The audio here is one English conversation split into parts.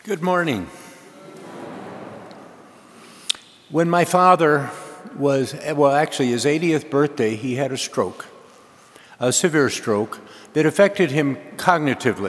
Good morning. When my father was, his 80th birthday, he had a stroke, a severe stroke that affected him cognitively,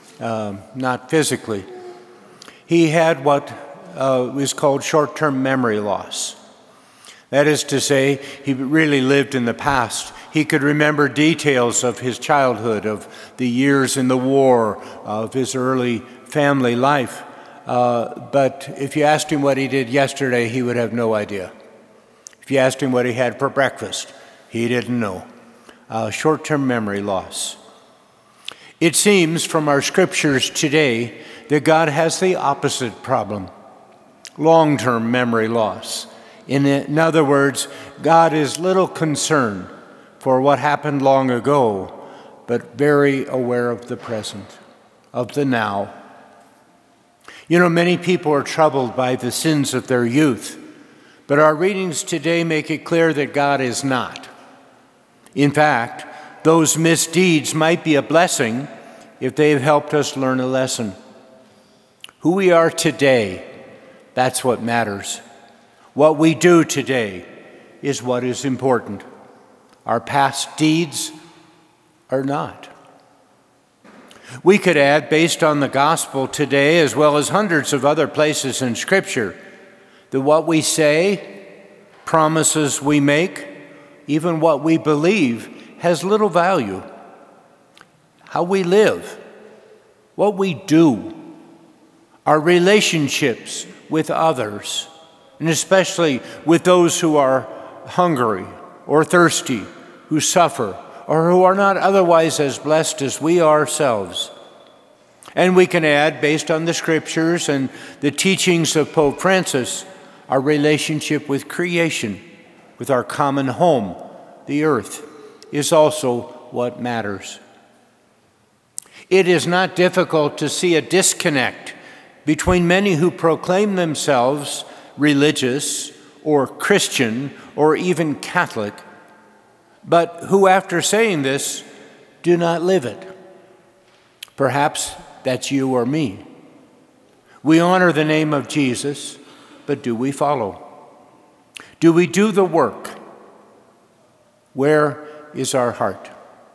not physically. He had what is called short-term memory loss. That is to say, he really lived in the past. He could remember details of his childhood, of the years in the war, of his early family life. But if you asked him what he did yesterday, he would have no idea. If you asked him what he had for breakfast, he didn't know. Short-term memory loss. It seems from our scriptures today that God has the opposite problem, long-term memory loss. In other words, God is little concerned for what happened long ago, but very aware of the present, of the now. You know, many people are troubled by the sins of their youth, but our readings today make it clear that God is not. In fact, those misdeeds might be a blessing if they have helped us learn a lesson. Who we are today, that's what matters. What we do today is what is important. Our past deeds are not. We could add, based on the gospel today, as well as hundreds of other places in Scripture, that what we say, promises we make, even what we believe, has little value. How we live, what we do, our relationships with others, and especially with those who are hungry or thirsty, who suffer, or who are not otherwise as blessed as we ourselves. And we can add, based on the scriptures and the teachings of Pope Francis, our relationship with creation, with our common home, the earth, is also what matters. It is not difficult to see a disconnect between many who proclaim themselves religious or Christian or even Catholic, but who, after saying this, do not live it. Perhaps that's you or me. We honor the name of Jesus, but do we follow? Do we do the work? Where is our heart?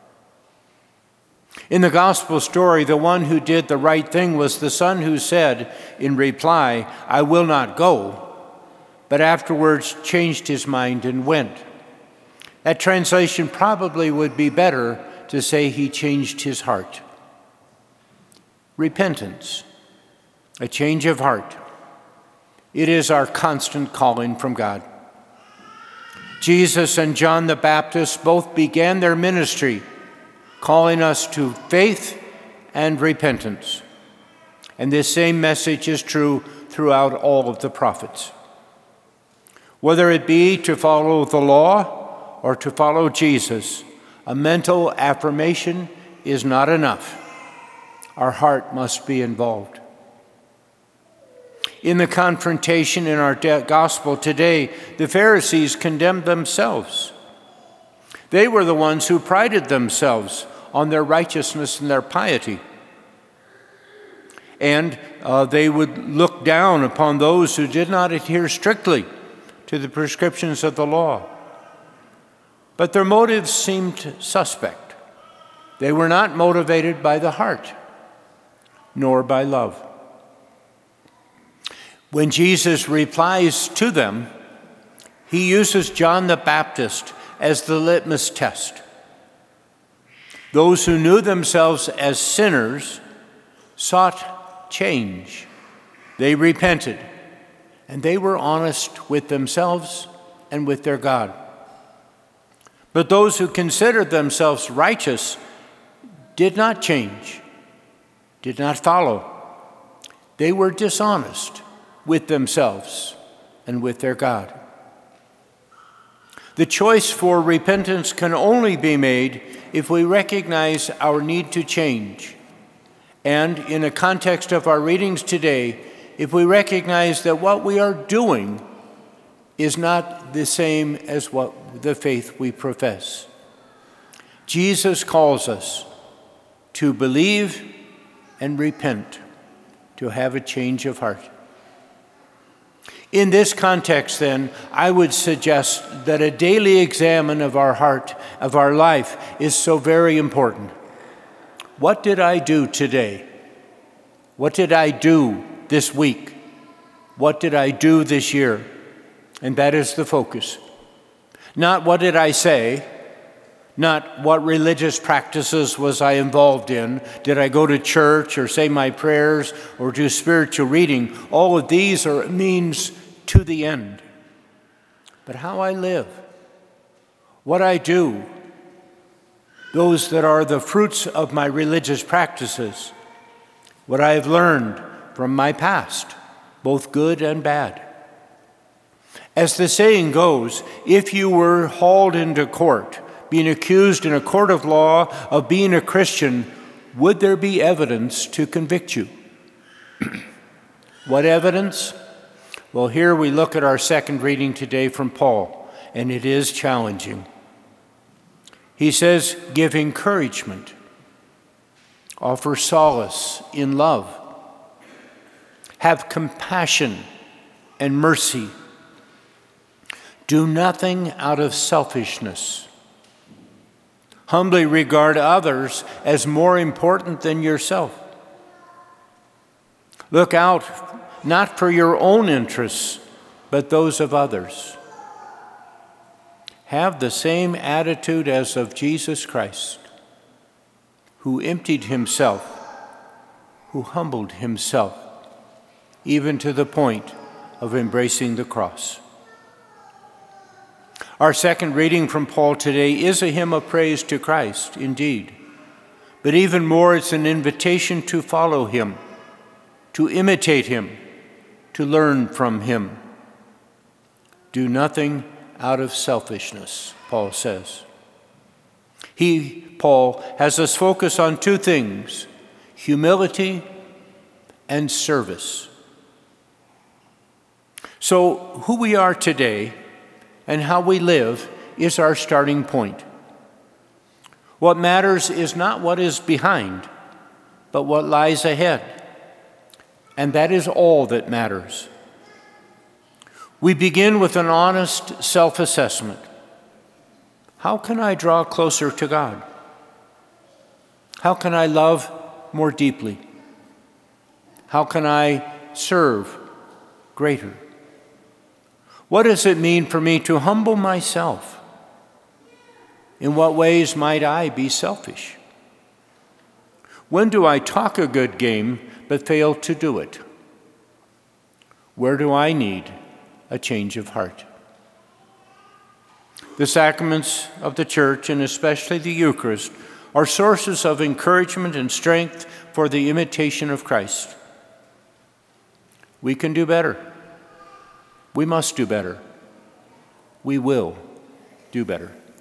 In the gospel story, the one who did the right thing was the son who said in reply, "I will not go," but afterwards changed his mind and went. That translation probably would be better to say he changed his heart. Repentance, a change of heart. It is our constant calling from God. Jesus and John the Baptist both began their ministry calling us to faith and repentance. And this same message is true throughout all of the prophets. Whether it be to follow the law or to follow Jesus, a mental affirmation is not enough. Our heart must be involved. In the confrontation in our gospel today, the Pharisees condemned themselves. They were the ones who prided themselves on their righteousness and their piety. And they would look down upon those who did not adhere strictly to the prescriptions of the law. But their motives seemed suspect. They were not motivated by the heart, nor by love. When Jesus replies to them, he uses John the Baptist as the litmus test. Those who knew themselves as sinners sought change. They repented, and they were honest with themselves and with their God. But those who considered themselves righteous did not change, did not follow. They were dishonest with themselves and with their God. The choice for repentance can only be made if we recognize our need to change. And in the context of our readings today, if we recognize that what we are doing is not the same as what the faith we profess. Jesus calls us to believe and repent, to have a change of heart. In this context, then, I would suggest that a daily examine of our heart, of our life, is so very important. What did I do today? What did I do this week? What did I do this year? And that is the focus. Not what did I say, not what religious practices was I involved in. Did I go to church or say my prayers or do spiritual reading? All of these are means to the end. But how I live, what I do, those that are the fruits of my religious practices, what I have learned from my past, both good and bad. As the saying goes, if you were hauled into court, being accused in a court of law of being a Christian, would there be evidence to convict you? What evidence? Well, here we look at our second reading today from Paul, and it is challenging. He says, give encouragement, offer solace in love, have compassion and mercy. Do nothing out of selfishness. Humbly regard others as more important than yourself. Look out not for your own interests, but those of others. Have the same attitude as of Jesus Christ, who emptied himself, who humbled himself, even to the point of embracing the cross. Our second reading from Paul today is a hymn of praise to Christ, indeed. But even more, it's an invitation to follow him, to imitate him, to learn from him. Do nothing out of selfishness, Paul says. Paul, has us focus on two things, humility and service. So who we are today and how we live is our starting point. What matters is not what is behind, but what lies ahead. And that is all that matters. We begin with an honest self-assessment. How can I draw closer to God? How can I love more deeply? How can I serve greater? What does it mean for me to humble myself? In what ways might I be selfish? When do I talk a good game but fail to do it? Where do I need a change of heart? The sacraments of the Church, and especially the Eucharist, are sources of encouragement and strength for the imitation of Christ. We can do better. We must do better. We will do better.